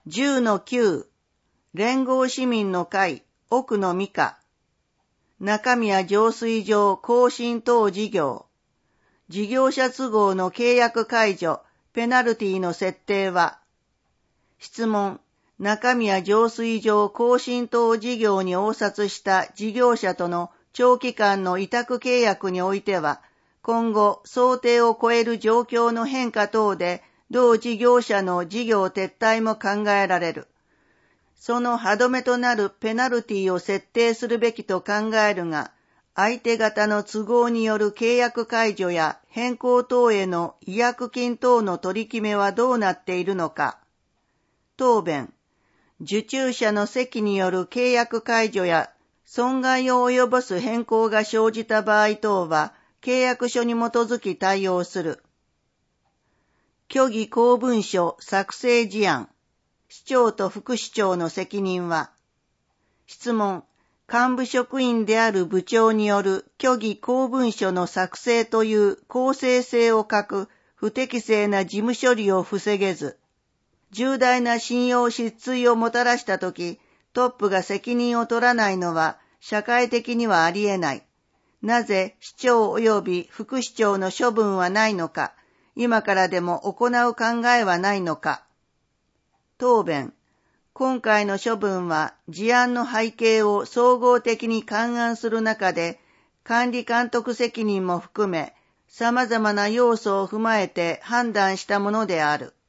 10-9連合市民の会奥野美香中宮浄水場更新等事業事業者都合の契約解除ペナルティの設定は質問中宮浄水場更新等事業に応札した事業者との長期間の委託契約においては今後想定を超える状況の変化等で同事業者の事業撤退も考えられる。その歯止めとなるペナルティを設定するべきと考えるが、相手方の都合による契約解除や変更等への違約金等の取り決めはどうなっているのか。答弁。受注者の責による契約解除や損害を及ぼす変更が生じた場合等は、契約書に基づき対応する。虚偽公文書作成事案。市長と副市長の責任は。質問。幹部職員である部長による虚偽公文書の作成という公正性を欠く不適正な事務処理を防げず、重大な信用失墜をもたらしたとき、トップが責任を取らないのは社会的にはありえない。なぜ市長及び副市長の処分はないのか、今からでも行う考えはないのか。答弁。今回の処分は事案の背景を総合的に勘案する中で、管理監督責任も含め、様々な要素を踏まえて判断したものである。